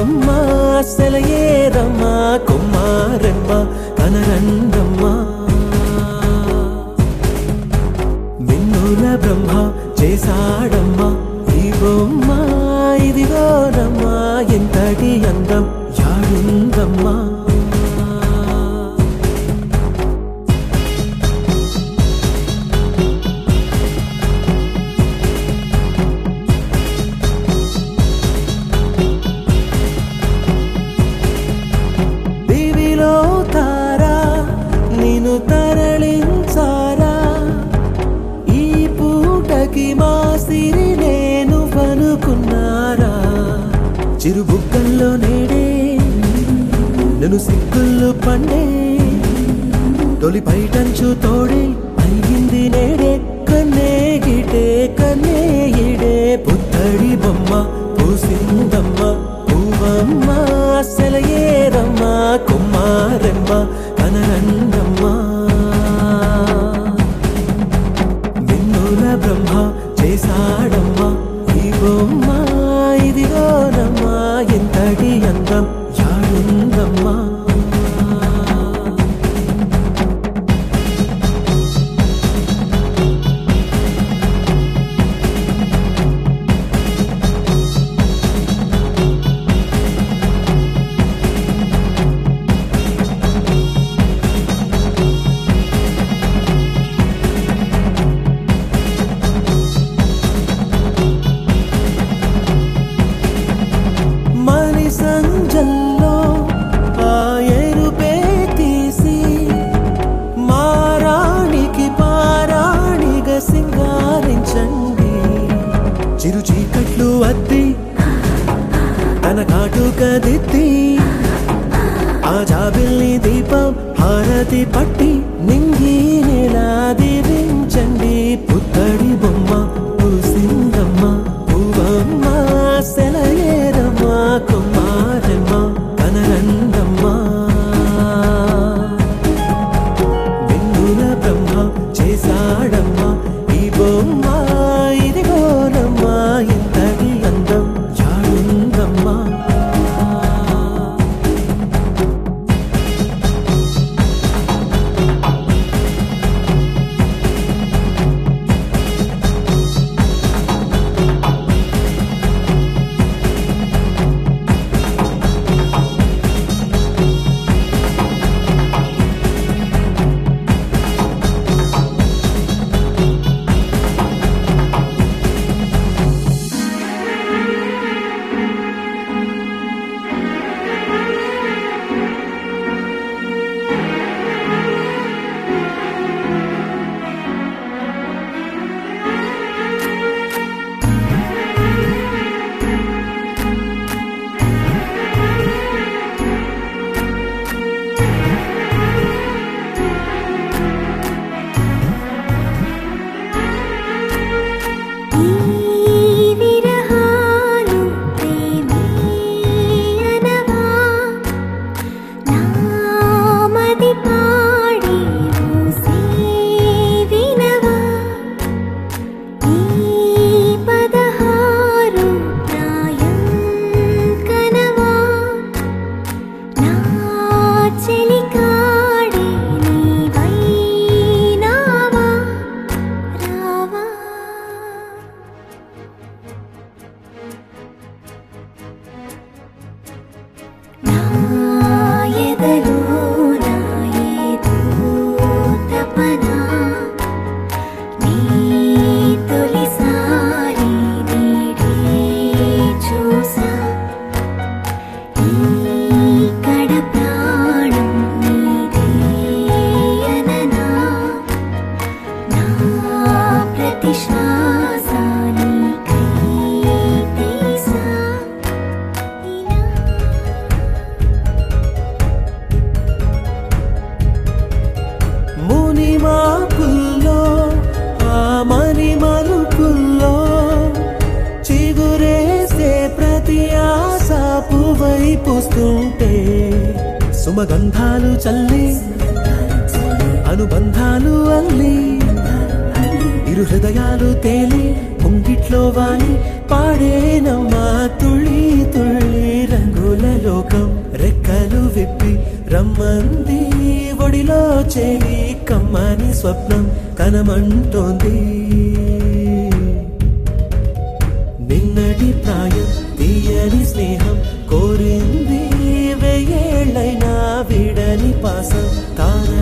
పూవమ్మ సెలయేరమ్మ కుమారమ్మ కనరండమ్మ మిన్నుల బ్రహ్మ చేశాడమ్మ ఈ బొమ్మ ఇదిగోనమ్మ ఎంతటి అందం యాడుందమ్మా తరలించారా ఈ పూటకి మా సిరి నేను పనుకున్నారా చిరుబుగ్గల్లో నేడే నన్ను సిగ్గుల్లో పండే తొలి పైటంచు తోడే అయ్యింది నేడే కన్నే గిటే కన్నే ఇడే పుత్తడి బొమ్మ పూసిందమ్మ పూవమ్మ సెలయేరమ్మ కుమారమ్మ కనరండమ్మ మిన్నుల బ్రహ్మ చేశాడమ్మ ఈ బొమ్మ ఇదిగోనమ్మ ఎంతటి అందం యాడుందమ్మా సంజల్లో ఆ ఎరుపే తీసి మారాణికి పారాణిగా సింగారించండి చిరు చీకట్లు అద్ది తన కాటుక దిద్ది ఆ జాబిల్ని దీపం హారతి పట్టి నింగి నెలా దీవించండి పుత్తడి బొమ్మ పూసిందమ్మ పూవమ్మ సెలయేరమ్మ కుమారమ్మ కనరండమ్మ మిన్నుల బ్రహ్మ చేశాడమ్మ ఈ బొమ్మ ఇదిగోనమ్మ ఇంతటి అందం యాడుందమ్మా పూస్తుంటే సుమగంధాలు చల్లి అనుబంధాలు అల్లి ఇరు హృదయాలు తేలి ముంగిట్లో వాలి పాడేనమ్మా తుళ్ళి తుళ్ళి రంగుల చేరి కమ్మని స్వప్నం కనమంటోంది. నిన్నటి ప్రాయం తీయని స్నేహం కోరింది, వెయ్యేళ్ళైనా విడని పాసం తాన